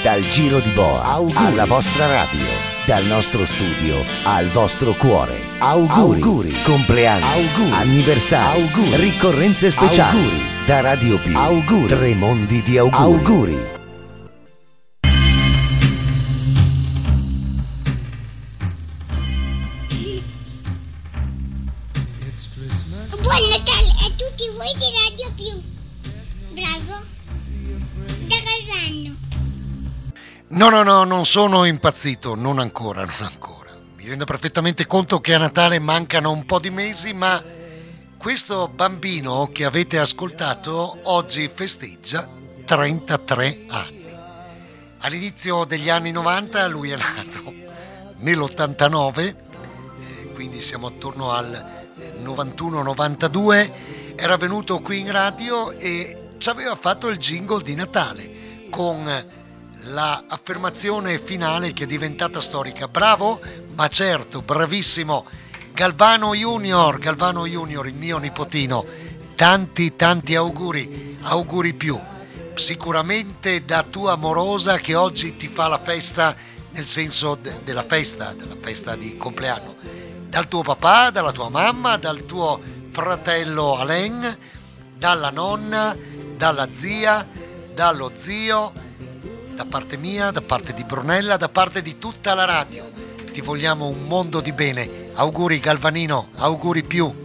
Dal Giro di Boa alla vostra radio, dal nostro studio al vostro cuore. Auguri. Compleanno. Anniversario. Ricorrenze speciali. Da Radio Più. Tre mondi di auguri. Buon Natale a tutti voi di Radio Più. Bravo. Da Galvano. No, non sono impazzito, non ancora. Mi rendo perfettamente conto che a Natale mancano un po' di mesi, ma questo bambino che avete ascoltato oggi festeggia 33 anni. All'inizio degli anni 90 lui è nato nell'89, quindi siamo attorno al 91-92, era venuto qui in radio e ci aveva fatto il jingle di Natale con la affermazione finale che è diventata storica. Bravo, ma certo, bravissimo Galvano Junior, il mio nipotino. Tanti auguri più. Sicuramente da tua amorosa che oggi ti fa la festa, nel senso della festa di compleanno. Dal tuo papà, dalla tua mamma, dal tuo fratello Alain, dalla nonna, dalla zia, dallo zio, da parte mia, da parte di Brunella, da parte di tutta la radio. Ti vogliamo un mondo di bene. Auguri Galvanino, auguri più.